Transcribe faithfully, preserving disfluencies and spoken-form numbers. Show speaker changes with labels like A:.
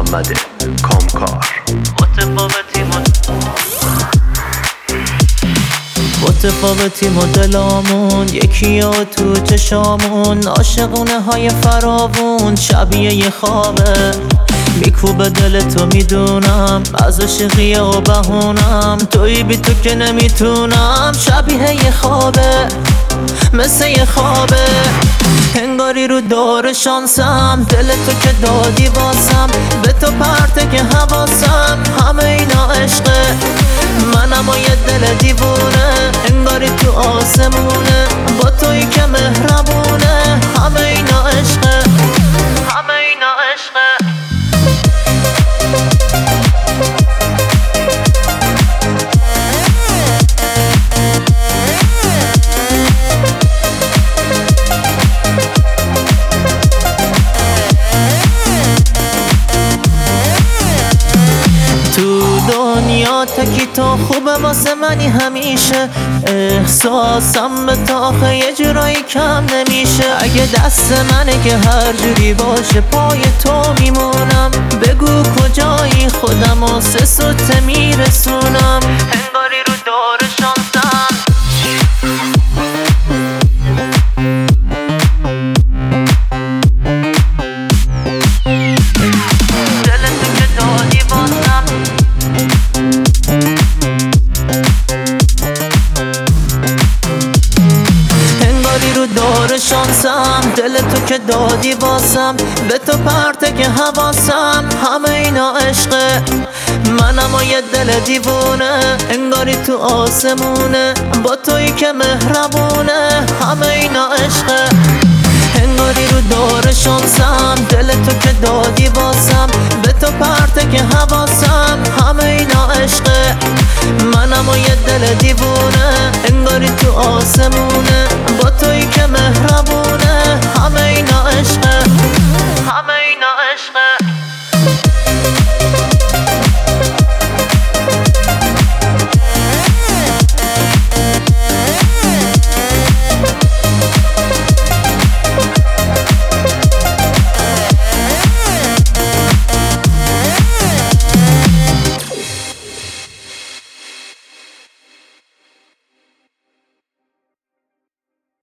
A: محمد کامکار.
B: متفاوتی مدلامون یکی ها تو چشامون، عاشقونه های فراوون شبیه یه خوابه. میکوبه دل تو میدونم، از عاشقی و بهونم، توی بی تو که نمیتونم. شبیه یه خوابه، مثل یه خوابه، انگاری رو دور شانسم. دل تو که دادی واسم، به تو پرته که حواسم. همه اینا عشقه، منم و یه دل دیوونه، انگاری تو آسمونه، با تویی که مهربونه. همه اینا عشقه، همه اینا عشقه. دنیا تکی تو خوبه واسه منی همیشه، احساسم به تو آخه یه جورایی کم نمیشه. اگه دست منه که هر جوری باشه پای تو میمونم، بگو کجایی خودم و سه سوته میرسونم، انگاری رو دور شانسم. دل تو که دادی واسم، دور شانسم. دل تو که دادی واسم، به تو پرته که حواسم. همه اینا عشقه، منم و یه دل دیوونه، انگاری تو آسمونه، با تویی که مهربونه. همه اینا عشقه، انگاری رو دور شانسم. دل تو که دادی واسم، به تو پرته که حواسم. همه اینا عشقه، منم و یه دل دیوونه، انگاری تو آسمونه، با تویی که مهربونه. همه اینا عشقه، همه اینا عشقه.